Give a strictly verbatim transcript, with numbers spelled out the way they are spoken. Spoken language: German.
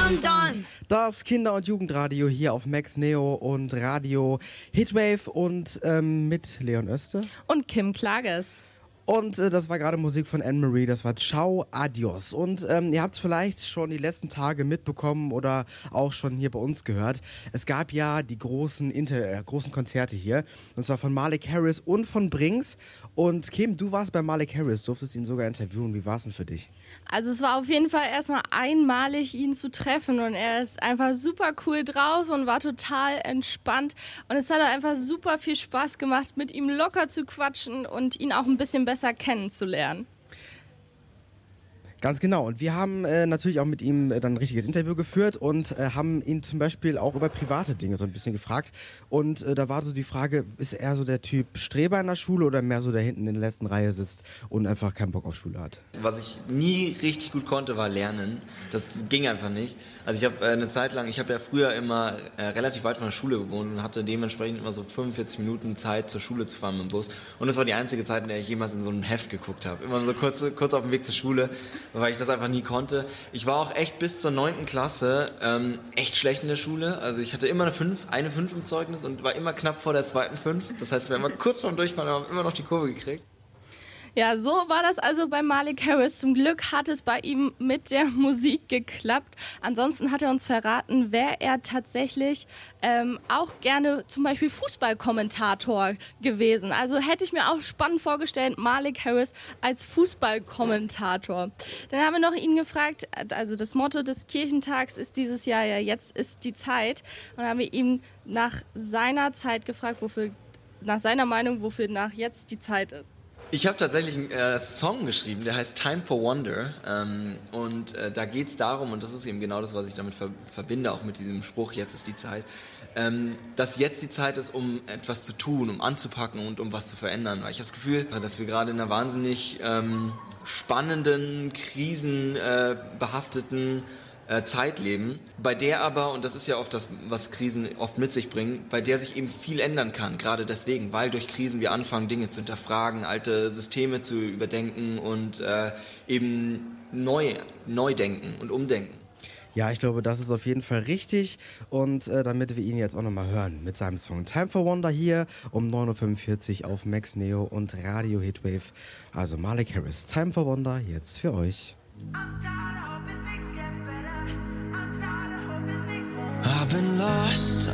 London. Das Kinder- und Jugendradio hier auf Max Neo und Radio Hitwave und ähm, mit Leon Öste. Und Kim Klages. Und äh, das war gerade Musik von Anne-Marie, das war Ciao, Adios. Und ähm, ihr habt es vielleicht schon die letzten Tage mitbekommen oder auch schon hier bei uns gehört. Es gab ja die großen, Inter äh, großen Konzerte hier. Und zwar von Malik Harris und von Brinks. Und Kim, du warst bei Malik Harris, durftest ihn sogar interviewen. Wie war es denn für dich? Also es war auf jeden Fall erstmal einmalig, ihn zu treffen. Und er ist einfach super cool drauf und war total entspannt. Und es hat einfach super viel Spaß gemacht, mit ihm locker zu quatschen und ihn auch ein bisschen besser kennenzulernen. Ganz genau. Und wir haben äh, natürlich auch mit ihm äh, dann ein richtiges Interview geführt und äh, haben ihn zum Beispiel auch über private Dinge so ein bisschen gefragt. Und äh, da war so die Frage, ist er so der Typ Streber in der Schule oder mehr so, der hinten in der letzten Reihe sitzt und einfach keinen Bock auf Schule hat? Was ich nie richtig gut konnte, war lernen. Das ging einfach nicht. Also ich habe äh, eine Zeit lang, ich habe ja früher immer äh, relativ weit von der Schule gewohnt und hatte dementsprechend immer so fünfundvierzig Minuten Zeit, zur Schule zu fahren mit dem Bus. Und das war die einzige Zeit, in der ich jemals in so einem Heft geguckt habe. Immer so kurz, kurz auf dem Weg zur Schule, weil ich das einfach nie konnte. Ich war auch echt bis zur neunten Klasse ähm, echt schlecht in der Schule. Also ich hatte immer eine fünf, eine fünf im Zeugnis und war immer knapp vor der zweiten fünf. Das heißt, wir haben immer kurz vorm Durchfallen, aber haben immer noch die Kurve gekriegt. Ja, so war das also bei Malik Harris. Zum Glück hat es bei ihm mit der Musik geklappt. Ansonsten hat er uns verraten, wäre er tatsächlich ähm, auch gerne zum Beispiel Fußballkommentator gewesen. Also hätte ich mir auch spannend vorgestellt, Malik Harris als Fußballkommentator. Dann haben wir noch ihn gefragt, also das Motto des Kirchentags ist dieses Jahr ja, jetzt ist die Zeit. Und dann haben wir ihn nach seiner Zeit gefragt, wofür, nach seiner Meinung, wofür nach jetzt die Zeit ist. Ich habe tatsächlich einen äh, Song geschrieben, der heißt Time for Wonder ähm, und äh, da geht es darum, und das ist eben genau das, was ich damit ver- verbinde, auch mit diesem Spruch, jetzt ist die Zeit, ähm, dass jetzt die Zeit ist, um etwas zu tun, um anzupacken und um was zu verändern. Weil ich habe das Gefühl, dass wir gerade in einer wahnsinnig ähm, spannenden, krisenbehafteten äh, Zeit leben, bei der aber, und das ist ja oft das, was Krisen oft mit sich bringen, bei der sich eben viel ändern kann, gerade deswegen, weil durch Krisen wir anfangen, Dinge zu hinterfragen, alte Systeme zu überdenken und äh, eben neu, neu denken und umdenken. Ja, ich glaube, das ist auf jeden Fall richtig und äh, damit wir ihn jetzt auch nochmal hören mit seinem Song Time for Wonder hier um neun Uhr fünfundvierzig auf Max Neo und Radio Hitwave. Also Malik Harris, Time for Wonder jetzt für euch. I've been lost,